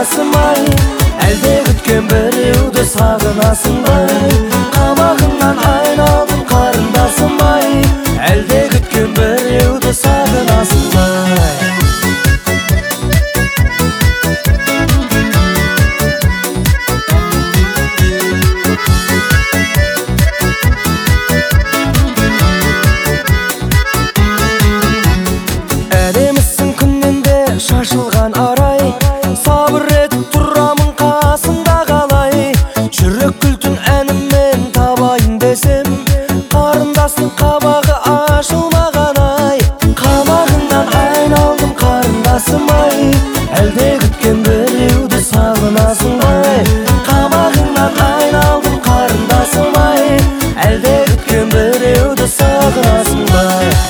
қарындасым ай, әлде күткен біреуді сағынасың ба? Қабағыңнан айналдым қарындасым ай, әлде күткен біреуді сағынасың ба? Әдемісің күннен де шашылған арай, сабыр етіп тұрамын қасында қалай. Жүрек күлтін әніммен табайын десем, қарындастың қабағы ашылмаған ай. Қабағыңнан айналдым қарындасым ай, әлде күткен біреуді сағынасың ба? Қабағыңнан айналдым қарындасым ай, әлде күткен біреуді сағынасың ба?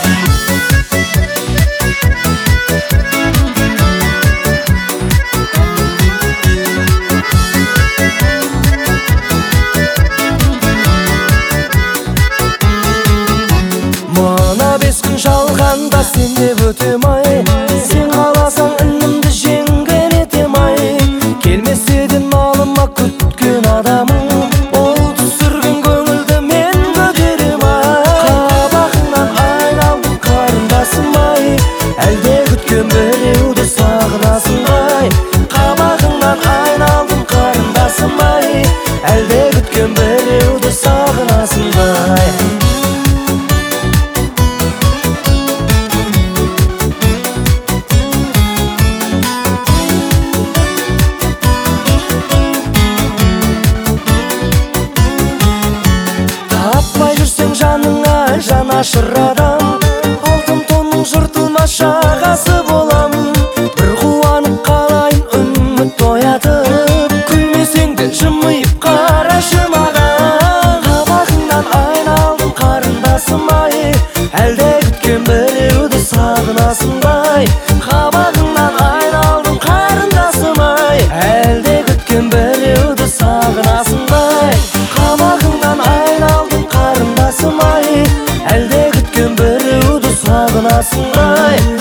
Мына 5 күн жалғанда сен деп өтем ай, сен қаласаң інімді жеңген етем ай. Келмесе де малыма күткен адамым, ол түсірген көңілді мен көтерем ай. Қабағыңнан айналдым қарындасым ай, әлде күткен біреуді сағынасың ай. Қабағыңнан айналдым қарындасым ай, әлде күткен біреуді сағынасың ай. Таппай жүрсең жаныңа жанашыр адам, алтын тонның жыртылмас жағасы болам. Бір қуанып қалайын үміт оятып, күлмесең де жымиып қарашы маған. Қабағыңнан айналдым қарындасым ай, әлде күткен біреуді сағынасың ба? Қабағыңнан айналдым қарындасым ай, әлде күткен біреуді сағынасың ба? Қабағыңнан айналдым қарындасым ай, әлде күткен біреуді сағынасың ба?